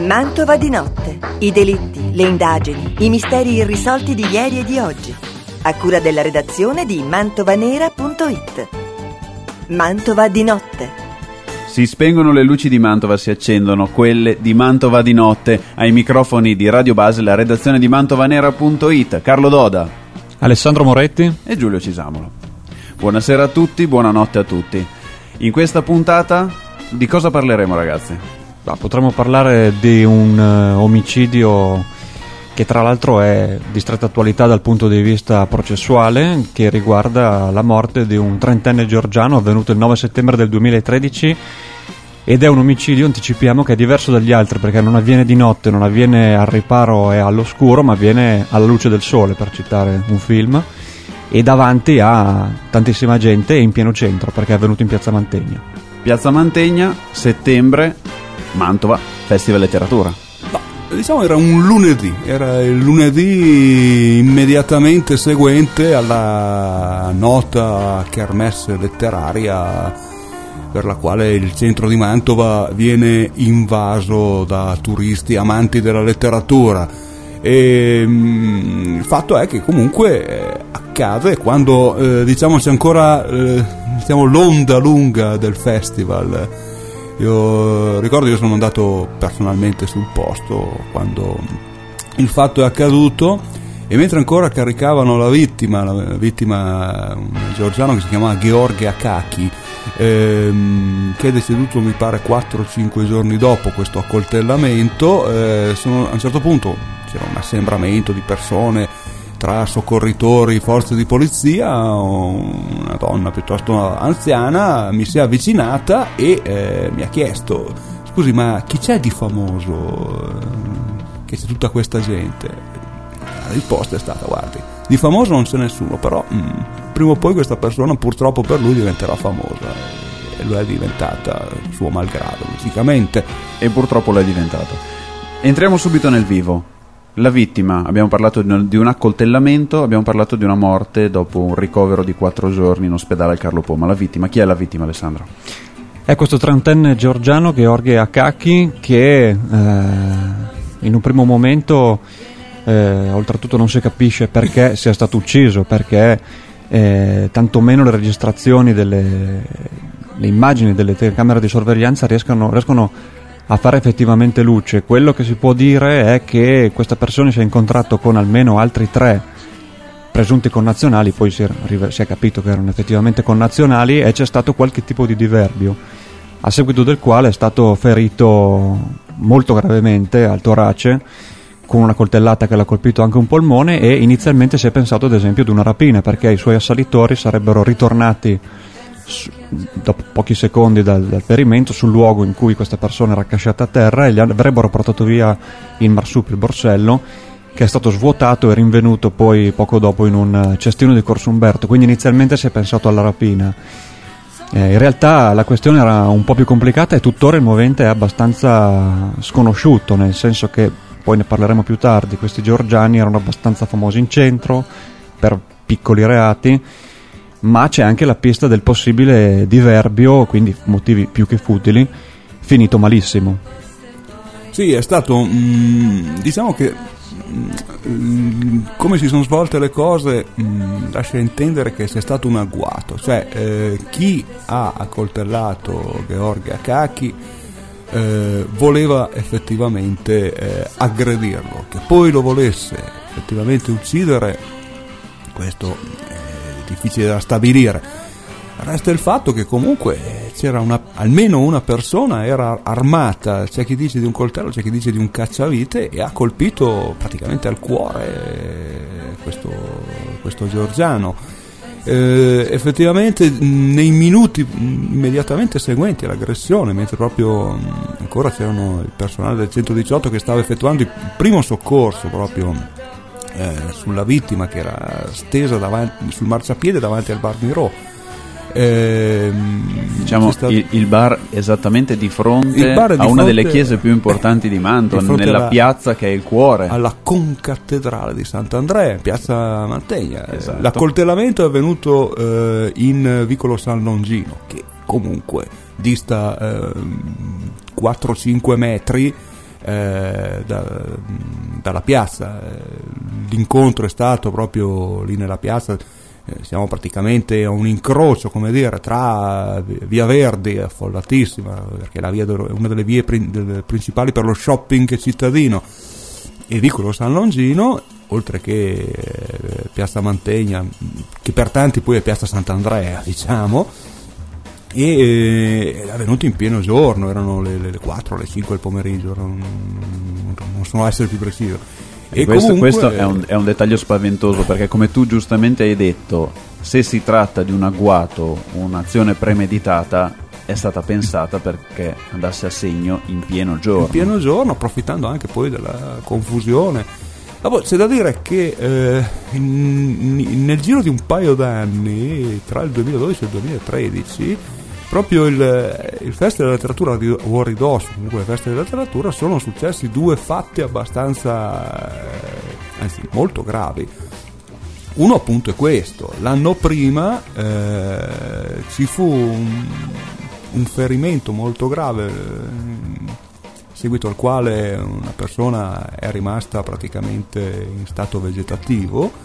Mantova di notte. I delitti, le indagini, i misteri irrisolti di ieri e di oggi. A cura della redazione di mantovanera.it. Mantova di notte. Si spengono le luci di Mantova, si accendono quelle di Mantova di notte. Ai microfoni di Radio Base, la redazione di mantovanera.it. Carlo Doda, Alessandro Moretti e Giulio Cisamolo. Buonasera a tutti, buonanotte a tutti. In questa puntata di cosa parleremo, ragazzi? Potremmo parlare di un omicidio che tra l'altro è di stretta attualità dal punto di vista processuale, che riguarda la morte di un 30enne georgiano avvenuto il 9 settembre del 2013, ed è un omicidio, anticipiamo, che è diverso dagli altri perché non avviene di notte, non avviene al riparo e all'oscuro, ma avviene alla luce del sole, per citare un film, e davanti a tantissima gente e in pieno centro, perché è avvenuto in Piazza Mantegna. Piazza Mantegna, settembre, Mantova, Festival Letteratura. Diciamo era il lunedì immediatamente seguente alla nota kermesse letteraria per la quale il centro di Mantova viene invaso da turisti amanti della letteratura. E il fatto è che comunque accade quando diciamo c'è ancora l'onda lunga del festival. Io sono andato personalmente sul posto quando il fatto è accaduto, e mentre ancora caricavano la vittima, un georgiano che si chiamava Gheorghe Akaki, che è deceduto mi pare 4-5 giorni dopo questo accoltellamento, a un certo punto c'era un assembramento di persone tra soccorritori, forze di polizia. Una donna piuttosto anziana mi si è avvicinata e mi ha chiesto: scusi, ma chi c'è di famoso che c'è tutta questa gente? La risposta è stata: guardi, di famoso non c'è nessuno, però prima o poi questa persona purtroppo per lui diventerà famosa, e lo è diventata suo malgrado, logicamente, e purtroppo lo è diventato. Entriamo subito nel vivo. La vittima, abbiamo parlato di un accoltellamento, abbiamo parlato di una morte dopo un ricovero di 4 giorni in ospedale al Carlo Po. Ma la vittima, chi è la vittima, Alessandro? È questo 30enne georgiano, Gheorghe Akaki, che in un primo momento oltretutto non si capisce perché sia stato ucciso, perché tantomeno le registrazioni le immagini delle telecamere di sorveglianza riescono a fare effettivamente luce. Quello che si può dire è che questa persona si è incontrato con almeno altri 3 presunti connazionali, poi si è capito che erano effettivamente connazionali, e c'è stato qualche tipo di diverbio, a seguito del quale è stato ferito molto gravemente al torace con una coltellata che l'ha colpito anche un polmone, e inizialmente si è pensato ad esempio ad una rapina, perché i suoi assalitori sarebbero ritornati dopo pochi secondi dal ferimento sul luogo in cui questa persona era accasciata a terra, e gli avrebbero portato via il marsupio, il borsello, che è stato svuotato e rinvenuto poi poco dopo in un cestino di Corso Umberto. Quindi inizialmente si è pensato alla rapina. In realtà la questione era un po' più complicata, e tuttora il movente è abbastanza sconosciuto, nel senso che, poi ne parleremo più tardi, questi georgiani erano abbastanza famosi in centro per piccoli reati, ma c'è anche la pista del possibile diverbio, quindi motivi più che futili, finito malissimo. Sì, è stato diciamo che come si sono svolte le cose lascia intendere che sia stato un agguato, cioè chi ha accoltellato Gheorghe Akaki voleva effettivamente aggredirlo. Che poi lo volesse effettivamente uccidere, questo difficile da stabilire. Resta il fatto che comunque c'era almeno una persona, era armata, c'è chi dice di un coltello, c'è chi dice di un cacciavite, e ha colpito praticamente al cuore questo georgiano. Effettivamente nei minuti immediatamente seguenti all'aggressione, mentre proprio ancora c'erano il personale del 118 che stava effettuando il primo soccorso proprio sulla vittima, che era stesa sul marciapiede davanti al bar Miró, diciamo il bar esattamente di fronte a una delle chiese più importanti di Mantova, nella piazza che è il cuore, alla concattedrale di Sant'Andrea, piazza Mantegna. Esatto. L'accoltellamento è avvenuto in vicolo San Longino, che comunque dista 4-5 metri dalla piazza. L'incontro è stato proprio lì nella piazza. Siamo praticamente a un incrocio, come dire, tra Via Verdi, affollatissima, perché è una delle vie principali per lo shopping cittadino, e Vicolo San Longino, oltre che Piazza Mantegna, che per tanti poi è Piazza Sant'Andrea, diciamo, e è venuto in pieno giorno, erano le 4, le 5 del pomeriggio, non so essere più preciso. E questo è un dettaglio spaventoso, perché come tu giustamente hai detto, se si tratta di un agguato, un'azione premeditata, è stata pensata perché andasse a segno in pieno giorno. In pieno giorno, approfittando anche poi della confusione. Dopo c'è da dire che nel giro di un paio d'anni, tra il 2012 e il 2013, proprio il Festival della Letteratura di Ridosso, comunque il Festival della Letteratura, sono successi 2 fatti abbastanza, anzi molto gravi. Uno appunto è questo: l'anno prima ci fu un ferimento molto grave, seguito al quale una persona è rimasta praticamente in stato vegetativo,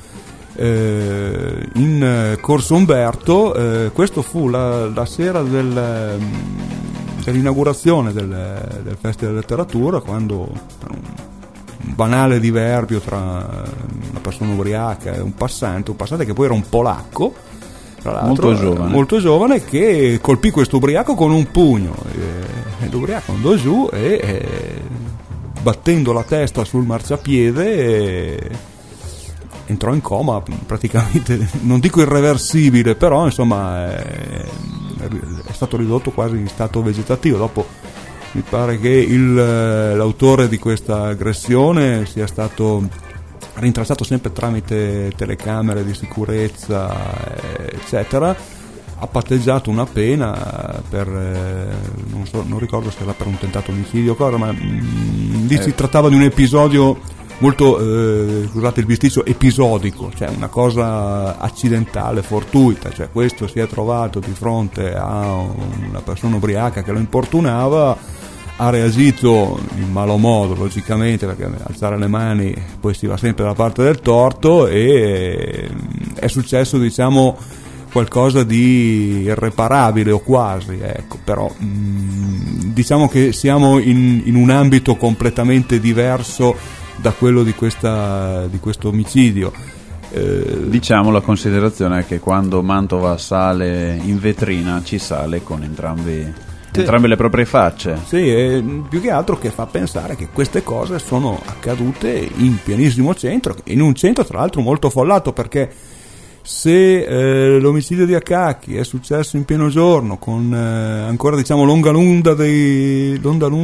in Corso Umberto. Questo fu la sera dell'inaugurazione del Festival della Letteratura, quando per un banale diverbio tra una persona ubriaca e un passante che poi era un polacco, tra l'altro molto giovane, che colpì questo ubriaco con un pugno, e l'ubriaco andò giù e battendo la testa sul marciapiede entrò in coma praticamente, non dico irreversibile, però insomma è stato ridotto quasi in stato vegetativo. Dopo mi pare che l'autore di questa aggressione sia stato rintracciato sempre tramite telecamere di sicurezza, eccetera. Ha patteggiato una pena per non ricordo se era per un tentato omicidio o cosa, ma lì si trattava di un episodio molto, scusate il bisticcio, episodico, cioè una cosa accidentale, fortuita, cioè questo si è trovato di fronte a una persona ubriaca che lo importunava, ha reagito in malo modo, logicamente, perché alzare le mani poi si va sempre dalla parte del torto, e è successo, diciamo, qualcosa di irreparabile o quasi, ecco. Però diciamo che siamo in un ambito completamente diverso da quello di questo omicidio. Diciamo, la considerazione è che quando Mantova sale in vetrina ci sale con entrambe le proprie facce. Sì, e più che altro che fa pensare che queste cose sono accadute in pienissimo centro, in un centro tra l'altro molto follato, perché se l'omicidio di Acacchi è successo in pieno giorno, con ancora, diciamo, l'onda lunga dei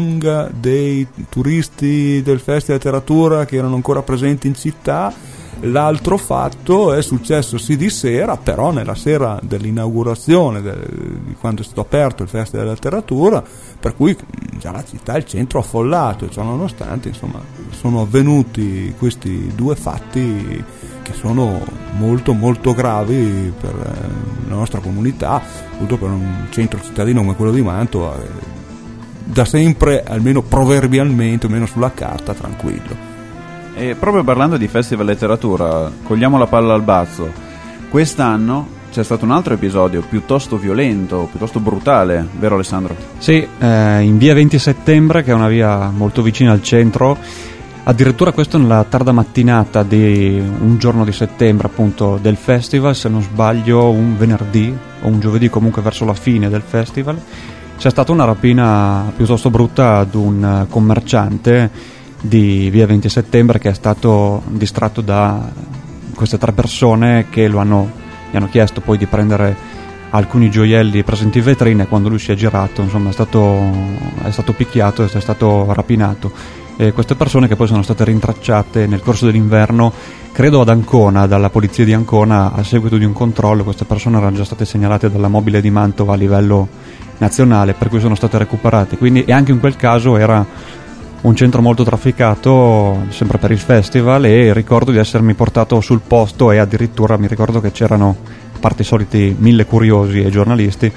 turisti del Festival di Letteratura che erano ancora presenti in città, l'altro fatto è successo sì di sera, però nella sera dell'inaugurazione, di quando è stato aperto il Festival della Letteratura, per cui già la città, il centro affollato, e ciò nonostante, insomma, sono avvenuti questi 2 fatti che sono molto molto gravi per la nostra comunità, soprattutto per un centro cittadino come quello di Mantova, da sempre, almeno proverbialmente, almeno sulla carta, tranquillo. E proprio parlando di Festival Letteratura, cogliamo la palla al balzo. Quest'anno c'è stato un altro episodio piuttosto violento, piuttosto brutale, vero Alessandro? Sì, in via 20 settembre, che è una via molto vicina al centro. Addirittura questo nella tarda mattinata di un giorno di settembre, appunto, del festival, se non sbaglio un venerdì o un giovedì, comunque verso la fine del festival, c'è stata una rapina piuttosto brutta ad un commerciante di via 20 settembre che è stato distratto da queste 3 persone che gli hanno chiesto poi di prendere alcuni gioielli presenti in vetrina, e quando lui si è girato, insomma, è stato picchiato e è stato rapinato. E queste persone, che poi sono state rintracciate nel corso dell'inverno, credo ad Ancona, dalla polizia di Ancona, a seguito di un controllo. Queste persone erano già state segnalate dalla mobile di Mantova a livello nazionale, per cui sono state recuperate. Quindi, e anche in quel caso era un centro molto trafficato, sempre per il festival, e ricordo di essermi portato sul posto, e addirittura mi ricordo che c'erano, a parte i soliti 1000 curiosi e giornalisti,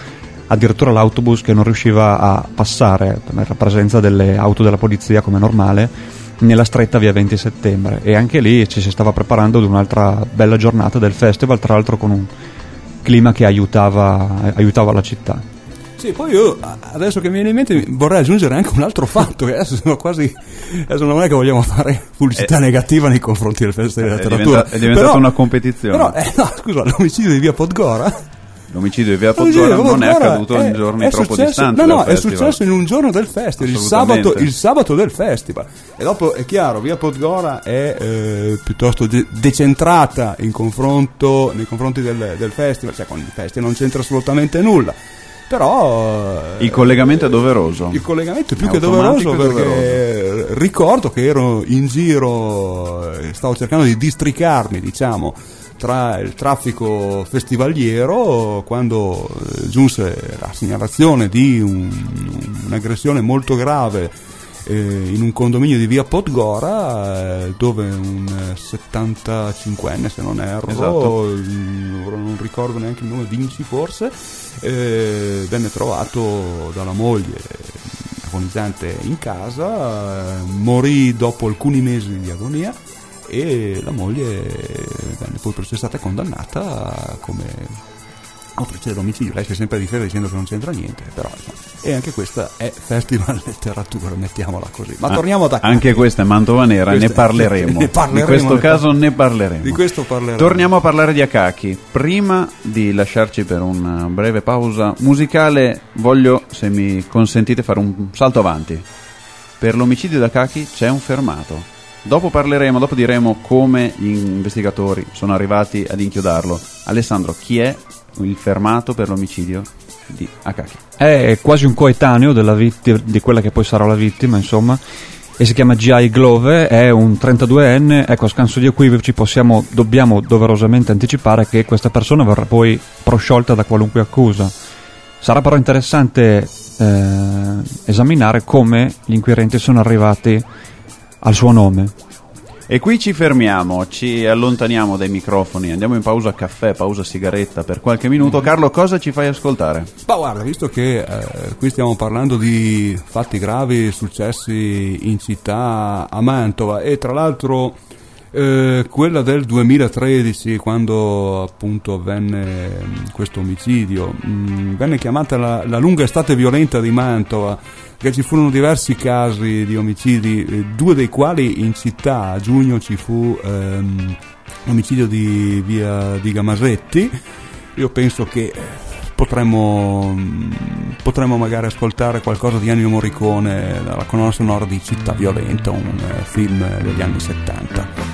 addirittura l'autobus che non riusciva a passare per la presenza delle auto della polizia come normale nella stretta via 20 settembre, e anche lì ci si stava preparando ad un'altra bella giornata del festival, tra l'altro con un clima che aiutava la città. Sì, poi io adesso che mi viene in mente vorrei aggiungere anche un altro fatto, che adesso non è che vogliamo fare pubblicità negativa nei confronti del Festival della Letteratura. È diventata una competizione. Però, no, scusa, l'omicidio di via Podgora. L'omicidio di via Podgora non è accaduto in giorni troppo distanti. No, è successo in un giorno del festival, il sabato del festival. E dopo è chiaro, via Podgora è piuttosto decentrata nei confronti del festival, cioè con il festival non c'entra assolutamente nulla. Però il collegamento è doveroso. Il collegamento è più che doveroso, perché ricordo che ero in giro, stavo cercando di districarmi, diciamo, tra il traffico festivaliero, quando giunse la segnalazione di un'aggressione molto grave in un condominio di via Podgora, dove un 75enne, se non erro, esatto, non ricordo neanche il nome, Vinci forse, venne trovato dalla moglie agonizzante in casa, morì dopo alcuni mesi di agonia, e la moglie venne poi processata e condannata come autrice dell'omicidio. Lei si è sempre difesa dicendo che non c'entra niente, però e anche questa è Festival Letteratura, mettiamola così. Ma torniamo da anche questa è Mantova Nera, ne parleremo. Di questo caso ne parleremo. Di questo parleremo. Torniamo a parlare di Akaki. Prima di lasciarci per una breve pausa musicale, voglio, se mi consentite, fare un salto avanti. Per l'omicidio di Akaki c'è un fermato. Dopo diremo come gli investigatori sono arrivati ad inchiodarlo. Alessandro, chi è il fermato per l'omicidio di Akaki? È quasi un coetaneo di quella che poi sarà la vittima, insomma, e si chiama G.I. Glove, è un 32enne. Ecco, a scanso di equivoci dobbiamo doverosamente anticipare che questa persona verrà poi prosciolta da qualunque accusa. Sarà però interessante esaminare come gli inquirenti sono arrivati al suo nome. E qui ci fermiamo, ci allontaniamo dai microfoni, andiamo in pausa caffè, pausa sigaretta per qualche minuto. Carlo, cosa ci fai ascoltare? Ma guarda, visto che qui stiamo parlando di fatti gravi successi in città a Mantova, e tra l'altro quella del 2013, quando appunto avvenne questo omicidio, venne chiamata la lunga estate violenta di Mantova, che ci furono diversi casi di omicidi, due dei quali in città. A giugno ci fu l'omicidio di via di Gamasetti. Io penso che potremmo magari ascoltare qualcosa di Ennio Morricone dalla colonna sonora di Città Violenta, un film degli anni 70.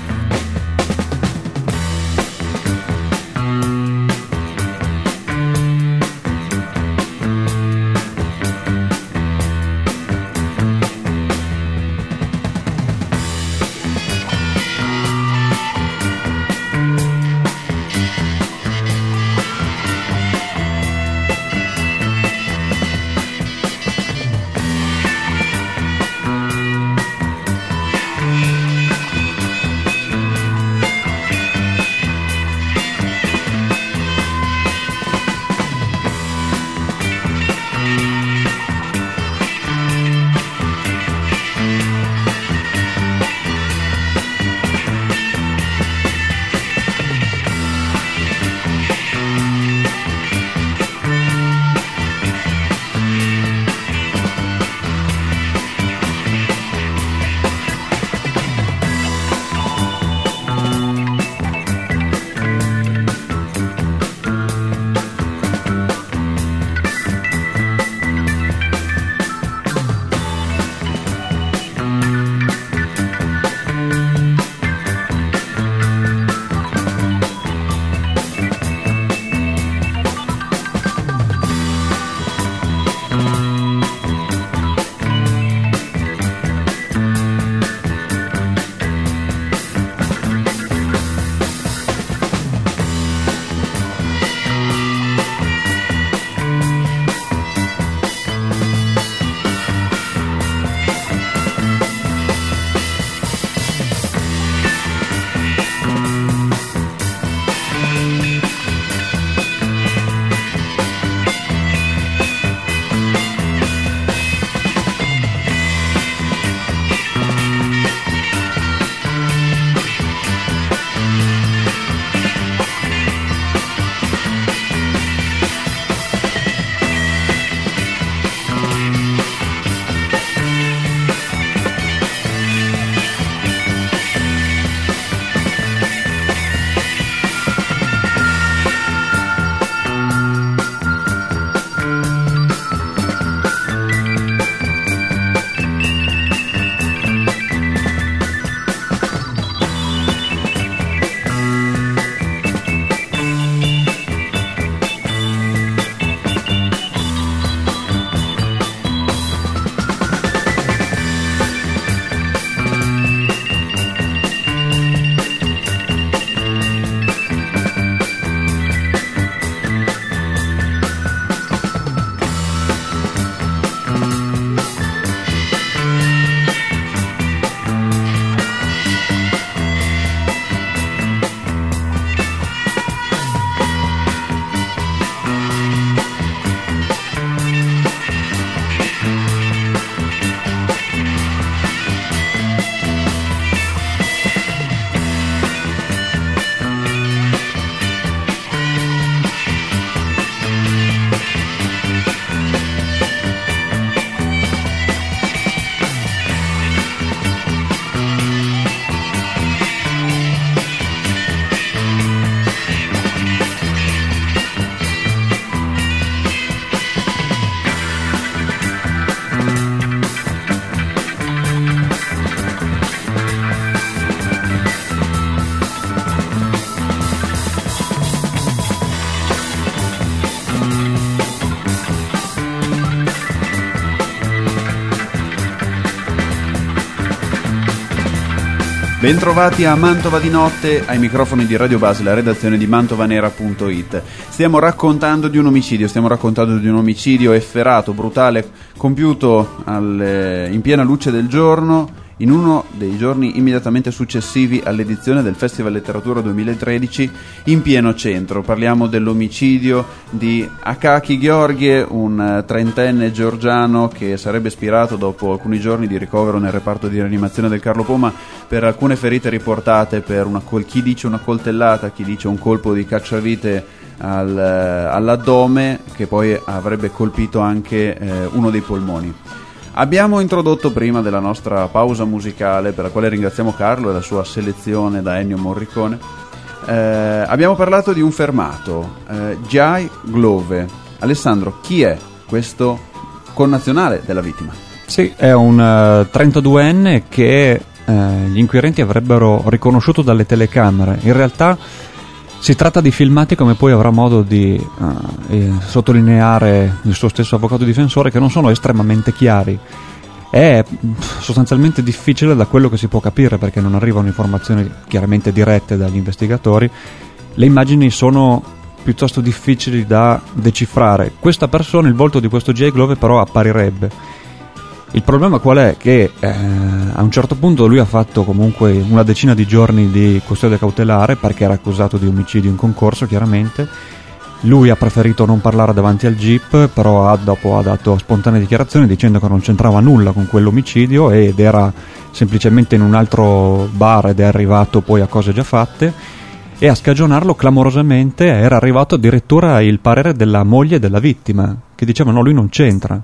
Bentrovati a Mantova di notte, ai microfoni di Radio Base, la redazione di mantovanera.it. Stiamo raccontando di un omicidio efferato, brutale, compiuto in piena luce del giorno, in uno dei giorni immediatamente successivi all'edizione del Festival Letteratura 2013 in pieno centro. Parliamo dell'omicidio di Akaki Georgie, un trentenne georgiano che sarebbe spirato dopo alcuni giorni di ricovero nel reparto di rianimazione del Carlo Poma per alcune ferite riportate per chi dice una coltellata, chi dice un colpo di cacciavite all'addome, che poi avrebbe colpito anche uno dei polmoni. Abbiamo introdotto prima della nostra pausa musicale, per la quale ringraziamo Carlo e la sua selezione da Ennio Morricone, abbiamo parlato di un fermato, Jai Glove. Alessandro, chi è questo connazionale della vittima? Sì, è un 32enne che gli inquirenti avrebbero riconosciuto dalle telecamere. In realtà si tratta di filmati, come poi avrà modo di sottolineare il suo stesso avvocato difensore, che non sono estremamente chiari. È sostanzialmente difficile da quello che si può capire, perché non arrivano informazioni chiaramente dirette dagli investigatori. Le immagini sono piuttosto difficili da decifrare. Questa persona, il volto di questo Jay Glove, però apparirebbe. Il problema qual è? Che a un certo punto lui ha fatto comunque una decina di giorni di custodia cautelare, perché era accusato di omicidio in concorso, chiaramente. Lui ha preferito non parlare davanti al GIP, però dopo ha dato spontanee dichiarazioni dicendo che non c'entrava nulla con quell'omicidio ed era semplicemente in un altro bar ed è arrivato poi a cose già fatte. E a scagionarlo clamorosamente era arrivato addirittura il parere della moglie della vittima, che diceva no, lui non c'entra.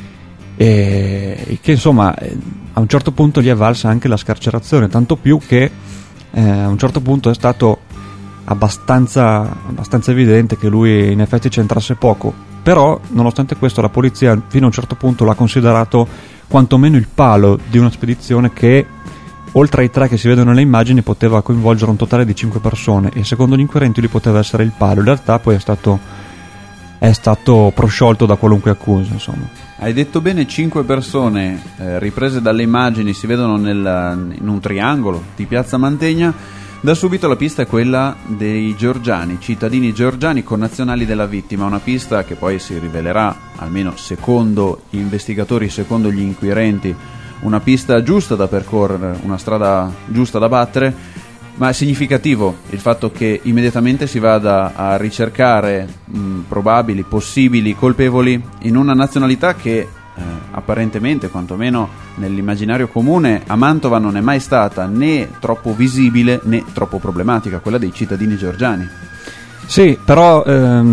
E che insomma a un certo punto gli è valsa anche la scarcerazione, tanto più che a un certo punto è stato abbastanza evidente che lui in effetti c'entrasse poco. Però nonostante questo la polizia fino a un certo punto l'ha considerato quantomeno il palo di una spedizione che, oltre ai 3 che si vedono nelle immagini, poteva coinvolgere un totale di 5 persone, e secondo gli inquirenti lui poteva essere il palo. In realtà poi è stato prosciolto da qualunque accusa, insomma. Hai detto bene, 5 persone riprese dalle immagini si vedono in un triangolo di Piazza Mantegna. Da subito la pista è quella dei georgiani, cittadini georgiani connazionali della vittima, una pista che poi si rivelerà, almeno secondo gli investigatori, secondo gli inquirenti, una pista giusta da percorrere, una strada giusta da battere, ma è significativo il fatto che immediatamente si vada a ricercare probabili, possibili colpevoli in una nazionalità che apparentemente, quantomeno nell'immaginario comune, a Mantova non è mai stata né troppo visibile né troppo problematica, quella dei cittadini georgiani. Sì, però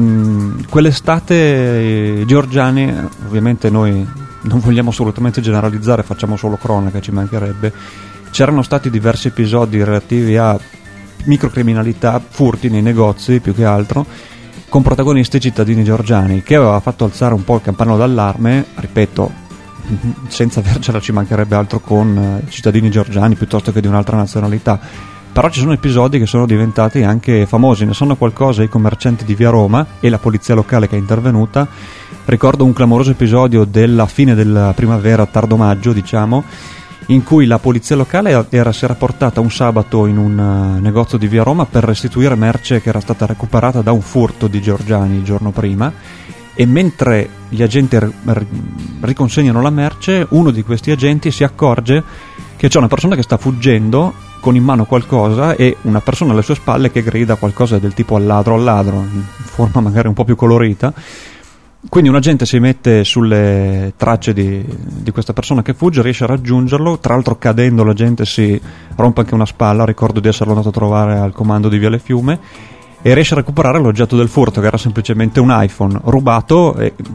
quell'estate georgiani, ovviamente noi non vogliamo assolutamente generalizzare, facciamo solo cronaca, ci mancherebbe. C'erano stati diversi episodi relativi a microcriminalità, furti nei negozi più che altro, con protagonisti cittadini georgiani, che aveva fatto alzare un po' il campanello d'allarme, ripeto, senza avercela, ci mancherebbe altro, con cittadini georgiani piuttosto che di un'altra nazionalità. Però ci sono episodi che sono diventati anche famosi, ne sanno qualcosa i commercianti di Via Roma e la polizia locale che è intervenuta. Ricordo un clamoroso episodio della fine della primavera, tardo maggio diciamo, in cui la polizia locale si era portata un sabato in un negozio di Via Roma per restituire merce che era stata recuperata da un furto di georgiani il giorno prima, e mentre gli agenti riconsegnano la merce, uno di questi agenti si accorge che c'è una persona che sta fuggendo con in mano qualcosa e una persona alle sue spalle che grida qualcosa del tipo al ladro, in forma magari un po' più colorita. Quindi un agente si mette sulle tracce di questa persona che fugge, riesce a raggiungerlo, tra l'altro cadendo l'agente si rompe anche una spalla, ricordo di esserlo andato a trovare al comando di Viale Fiume, e riesce a recuperare l'oggetto del furto, che era semplicemente un iPhone rubato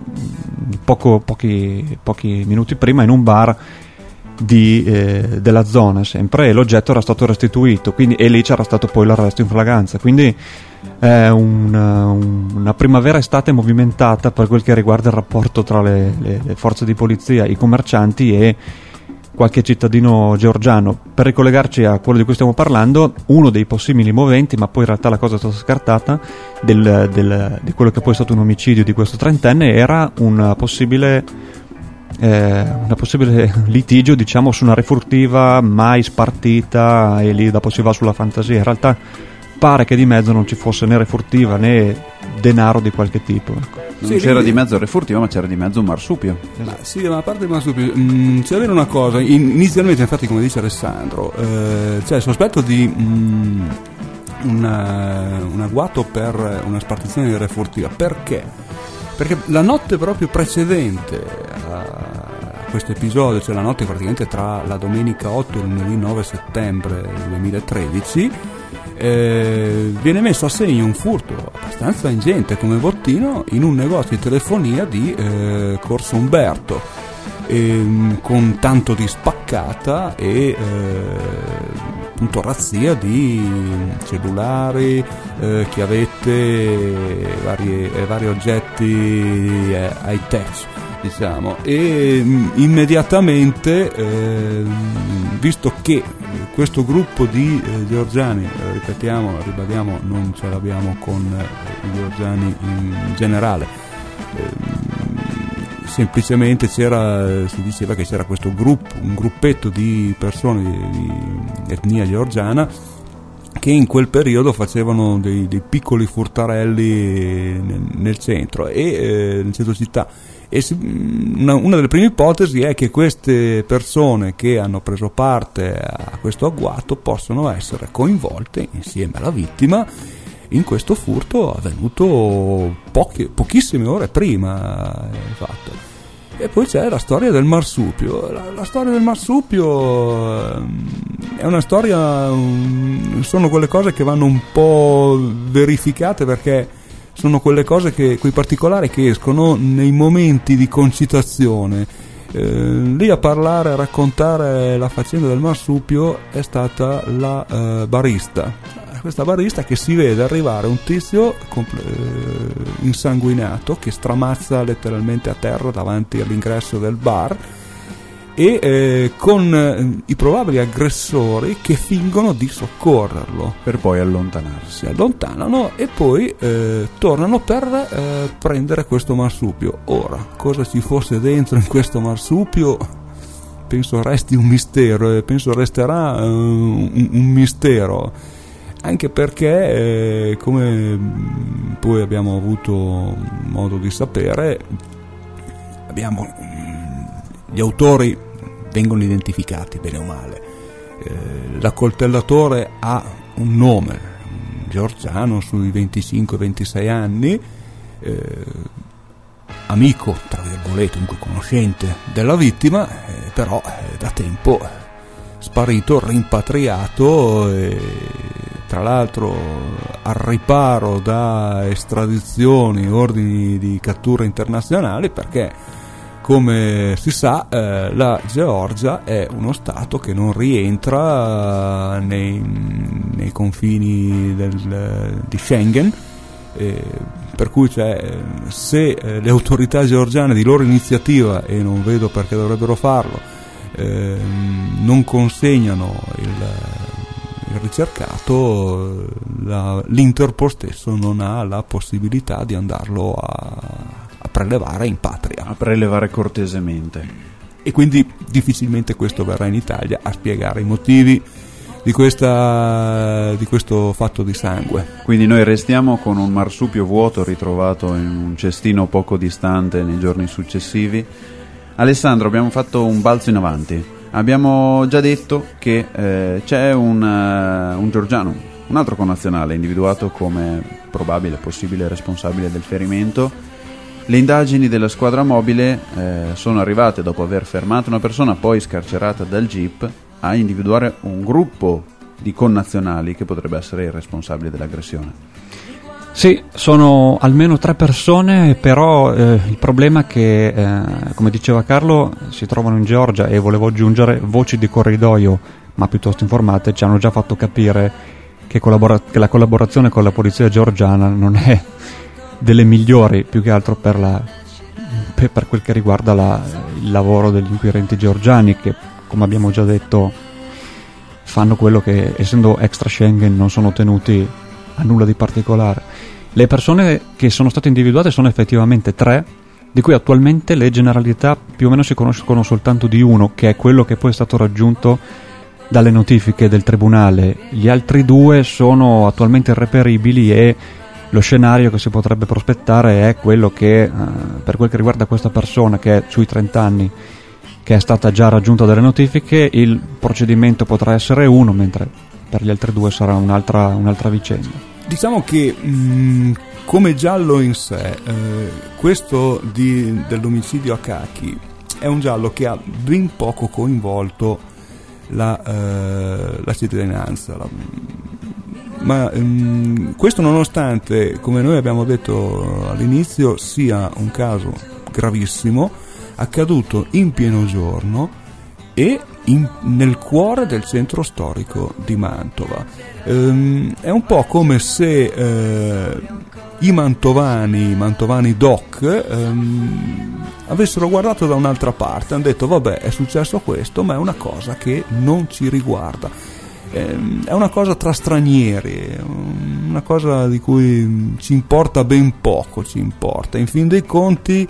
pochi minuti prima in un bar della zona sempre, e l'oggetto era stato restituito, quindi, e lì c'era stato poi l'arresto in flagranza. Quindi è una primavera-estate movimentata per quel che riguarda il rapporto tra le forze di polizia, i commercianti e qualche cittadino georgiano. Per ricollegarci a quello di cui stiamo parlando, uno dei possibili moventi, ma poi in realtà la cosa è stata scartata, di quello che poi è stato un omicidio di questo trentenne, era un possibile una possibile litigio, diciamo, su una refurtiva mai spartita, e lì dopo si va sulla fantasia. In realtà pare che di mezzo non ci fosse né refurtiva né denaro di qualche tipo, ecco. Non c'era di mezzo refurtiva, ma c'era di mezzo un marsupio. Ma sì, ma a parte il marsupio, c'è da dire una cosa. Inizialmente, infatti, come dice Alessandro, c'è il sospetto di un agguato per una spartizione di refurtiva. Perché? Perché la notte proprio precedente a questo episodio, cioè la notte praticamente tra la domenica 8 e il lunedì 9 settembre 2013, viene messo a segno un furto abbastanza ingente come bottino in un negozio di telefonia di Corso Umberto, con tanto di spaccata e appunto razzia di cellulari, chiavette, vari oggetti high-tech, diciamo. E immediatamente, visto che questo gruppo di georgiani, ribadiamo, non ce l'abbiamo con i georgiani in generale, semplicemente si diceva che c'era questo gruppo, un gruppetto di persone di etnia georgiana che in quel periodo facevano dei piccoli furtarelli nel centro nel centro città. E una delle prime ipotesi è che queste persone che hanno preso parte a questo agguato possono essere coinvolte insieme alla vittima in questo furto avvenuto pochissime ore prima fatto. E poi c'è la storia del marsupio. La storia del marsupio è una storia, sono quelle cose che vanno un po' verificate, perché sono quelle cose quei particolari che escono nei momenti di concitazione. Lì a parlare, a raccontare la faccenda del marsupio è stata la barista. Questa barista che si vede arrivare un tizio insanguinato che stramazza letteralmente a terra davanti all'ingresso del bar, e con i probabili aggressori che fingono di soccorrerlo, Per poi allontanarsi. si allontanano e poi tornano per prendere questo marsupio. Ora, cosa ci fosse dentro in questo marsupio penso resti un mistero, e penso resterà un mistero, anche perché come poi abbiamo avuto modo di sapere, gli autori vengono identificati bene o male. L'accoltellatore ha un nome, un georgiano sui 25-26 anni, amico, tra virgolette, comunque conoscente della vittima, però da tempo sparito, rimpatriato, tra l'altro al riparo da estradizioni, ordini di cattura internazionali, perché come si sa la Georgia è uno stato che non rientra nei confini di Schengen, per cui se le autorità georgiane di loro iniziativa, e non vedo perché dovrebbero farlo, non consegnano il ricercato, l'Interpol stesso non ha la possibilità di andarlo a prelevare in patria, A prelevare cortesemente. e quindi difficilmente questo verrà in Italia a spiegare i motivi di questo fatto di sangue. Quindi noi restiamo con un marsupio vuoto ritrovato in un cestino poco distante nei giorni successivi. Alessandro, abbiamo fatto un balzo in avanti. Abbiamo già detto che c'è un georgiano, un altro connazionale individuato come probabile, possibile responsabile del ferimento. Le indagini della squadra mobile sono arrivate dopo aver fermato una persona poi scarcerata dal GIP a individuare un gruppo di connazionali che potrebbe essere il responsabile dell'aggressione. Sì, sono almeno 3 persone, però il problema è che, come diceva Carlo, si trovano in Georgia, e volevo aggiungere voci di corridoio, ma piuttosto informate, ci hanno già fatto capire che la collaborazione con la polizia georgiana non è delle migliori, più che altro per quel che riguarda il lavoro degli inquirenti georgiani, che, come abbiamo già detto, fanno quello che, essendo extra Schengen, non sono tenuti a nulla di particolare. Le persone che sono state individuate sono effettivamente 3, di cui attualmente le generalità più o meno si conoscono soltanto di uno, che è quello che poi è stato raggiunto dalle notifiche del tribunale. Gli altri due sono attualmente irreperibili e lo scenario che si potrebbe prospettare è quello che, per quel che riguarda questa persona che è sui 30 anni, che è stata già raggiunta dalle notifiche, il procedimento potrà essere uno, mentre per gli altri due sarà un'altra vicenda. Diciamo che come giallo in sé, questo dell'omicidio a Cachi è un giallo che ha ben poco coinvolto la cittadinanza, ma questo nonostante, come noi abbiamo detto all'inizio, sia un caso gravissimo, accaduto in pieno giorno e nel cuore del centro storico di Mantova. È un po' come se i mantovani doc avessero guardato da un'altra parte, hanno detto vabbè, è successo questo, ma è una cosa che non ci riguarda, è una cosa tra stranieri, una cosa di cui ci importa ben poco, in fin dei conti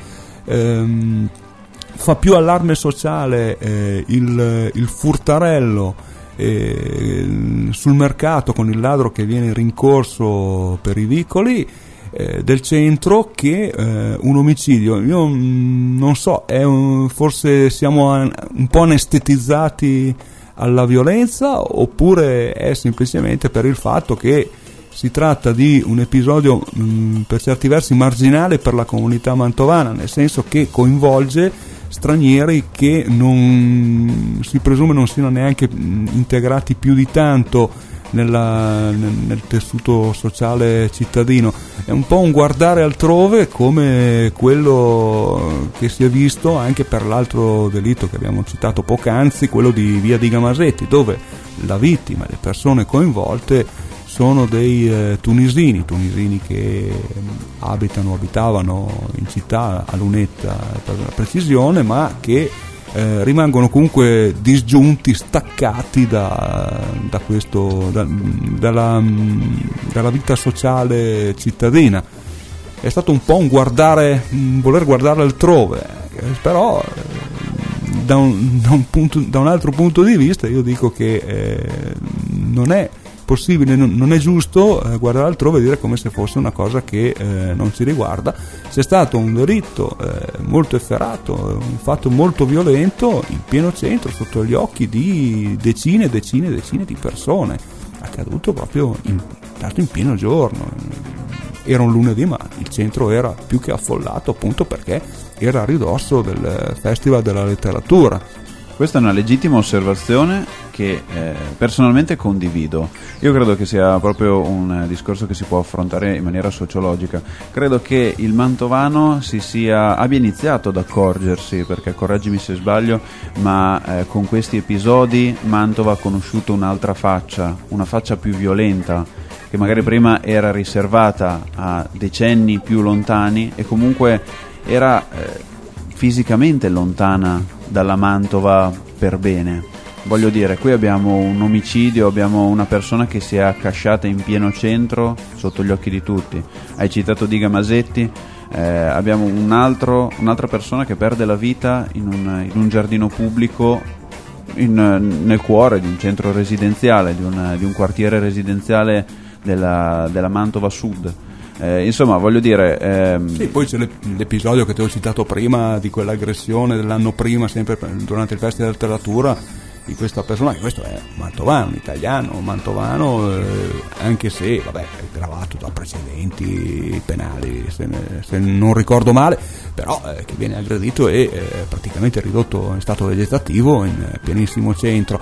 fa più allarme sociale il furtarello sul mercato con il ladro che viene rincorso per i vicoli del centro che un omicidio. Io non so, forse siamo un po' anestetizzati alla violenza, oppure è semplicemente per il fatto che si tratta di un episodio per certi versi marginale per la comunità mantovana, nel senso che coinvolge stranieri che non si presume non siano neanche integrati più di tanto nel tessuto sociale cittadino. È un po' un guardare altrove, come quello che si è visto anche per l'altro delitto che abbiamo citato poc'anzi, quello di via di Gamasetti, dove la vittima e le persone coinvolte sono dei tunisini che abitavano in città, a Lunetta per la precisione, ma che rimangono comunque disgiunti, staccati dalla vita sociale cittadina. È stato un po' un voler guardare altrove, però da un altro punto di vista io dico che non è possibile, non è giusto guardare altrove e dire come se fosse una cosa che non ci riguarda. C'è stato un delitto molto efferato, un fatto molto violento in pieno centro, sotto gli occhi di decine di persone, accaduto proprio in pieno giorno. Era un lunedì, ma il centro era più che affollato, appunto perché era a ridosso del Festival della Letteratura. Questa è una legittima osservazione che personalmente condivido. Io credo che sia proprio un discorso che si può affrontare in maniera sociologica. Credo che il mantovano abbia iniziato ad accorgersi, perché correggimi se sbaglio, ma con questi episodi Mantova ha conosciuto un'altra faccia, una faccia più violenta, che magari prima era riservata a decenni più lontani e comunque era fisicamente lontana dalla Mantova per bene. Voglio dire, qui abbiamo un omicidio, abbiamo una persona che si è accasciata in pieno centro sotto gli occhi di tutti. Hai citato Di Gamasetti, abbiamo un'altra persona che perde la vita in un giardino pubblico nel cuore di un centro residenziale, di un quartiere residenziale della Mantova Sud. Insomma, voglio dire, sì, poi c'è l'episodio che ti ho citato prima di quell'aggressione dell'anno prima, sempre durante il Festival della Letteratura, di questa persona, che questo è mantovano, un italiano mantovano, anche se vabbè, è gravato da precedenti penali, se non ricordo male, però che viene aggredito e praticamente ridotto in stato vegetativo in pienissimo centro.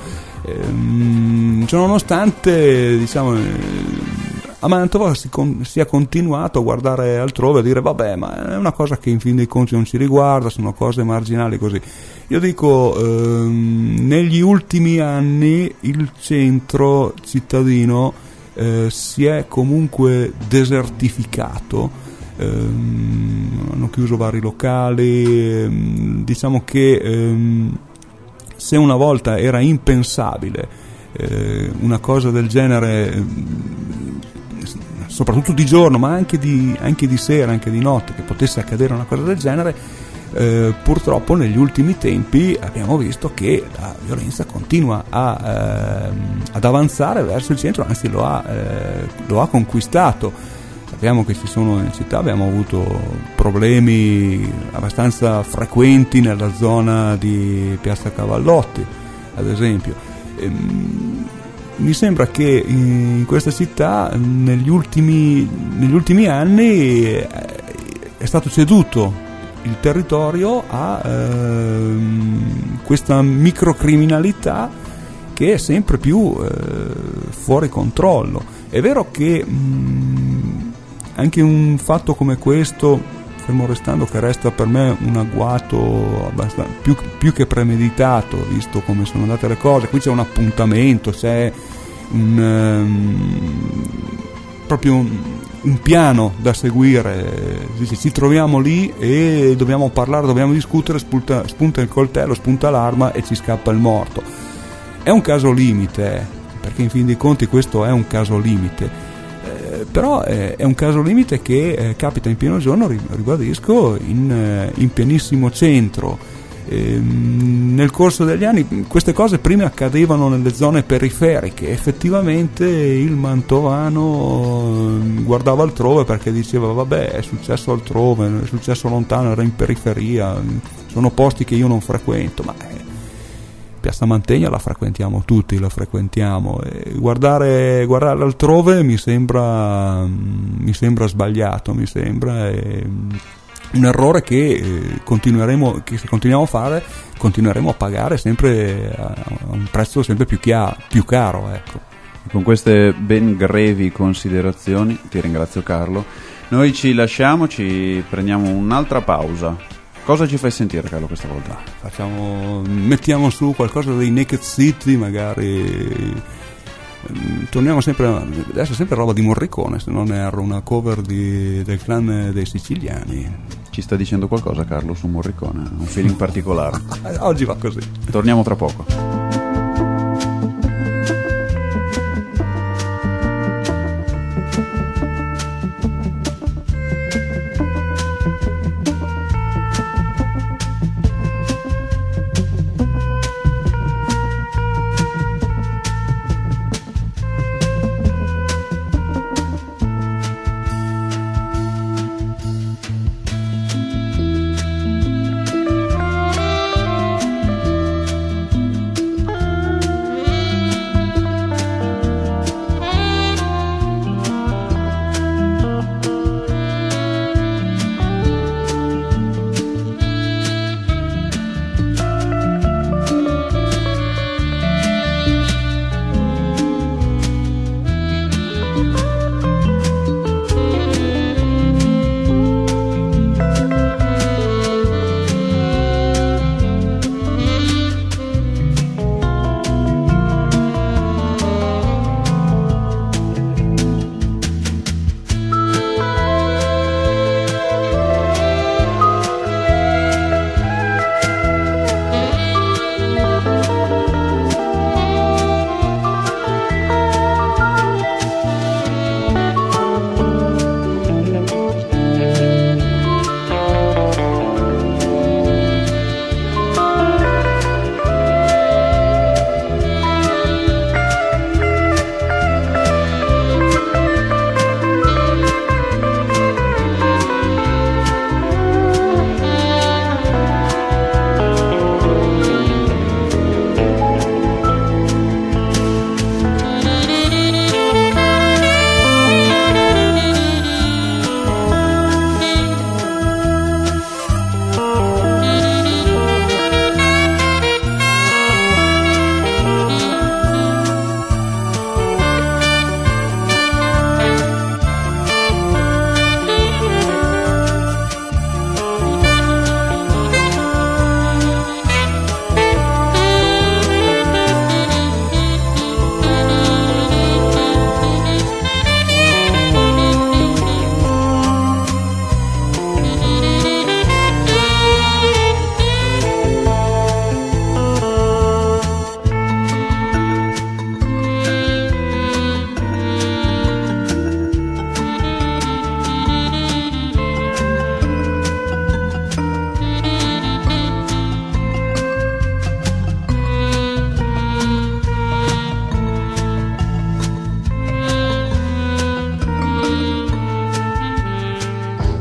Nonostante, diciamo, a Mantova si è continuato a guardare altrove, a dire vabbè, ma è una cosa che in fin dei conti non ci riguarda, sono cose marginali così. Io dico, negli ultimi anni il centro cittadino si è comunque desertificato, hanno chiuso vari locali, diciamo che se una volta era impensabile una cosa del genere, soprattutto di giorno, ma anche di sera, anche di notte, che potesse accadere una cosa del genere. Purtroppo negli ultimi tempi abbiamo visto che la violenza continua ad avanzare verso il centro, anzi lo ha conquistato. Sappiamo che ci sono in città, abbiamo avuto problemi abbastanza frequenti nella zona di Piazza Cavallotti, ad esempio. Mi sembra che in questa città negli ultimi anni è stato ceduto il territorio a questa microcriminalità che è sempre più fuori controllo. È vero che anche un fatto come questo, fermo restando che resta per me un agguato abbastanza più che premeditato, visto come sono andate le cose. Qui c'è un appuntamento, c'è proprio un piano da seguire, ci troviamo lì e dobbiamo parlare, dobbiamo discutere, spunta il coltello, spunta l'arma e ci scappa il morto. È un caso limite, perché in fin dei conti questo è un caso limite, però è un caso limite che capita in pieno giorno, ribadisco, in pienissimo centro. Nel corso degli anni queste cose prima accadevano nelle zone periferiche, effettivamente il mantovano guardava altrove perché diceva vabbè, è successo altrove, è successo lontano, era in periferia, sono posti che io non frequento, ma Piazza Mantegna la frequentiamo tutti, e guardare altrove mi sembra sbagliato, mi sembra un errore che se continuiamo a fare, continueremo a pagare sempre a un prezzo sempre più caro, ecco. Con queste ben grevi considerazioni ti ringrazio, Carlo. Noi ci lasciamo, ci prendiamo un'altra pausa. Cosa ci fai sentire, Carlo, questa volta? Mettiamo su qualcosa dei Naked City, magari. Torniamo sempre, adesso sempre roba di Morricone, se non erro, una cover del Clan dei Siciliani. Ci sta dicendo qualcosa, Carlo, su Morricone? Un feeling particolare? Oggi va così. Torniamo tra poco.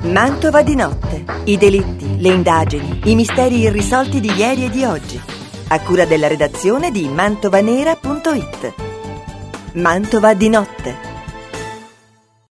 Mantova di notte. I delitti, le indagini, i misteri irrisolti di ieri e di oggi. A cura della redazione di mantovanera.it. Mantova di notte.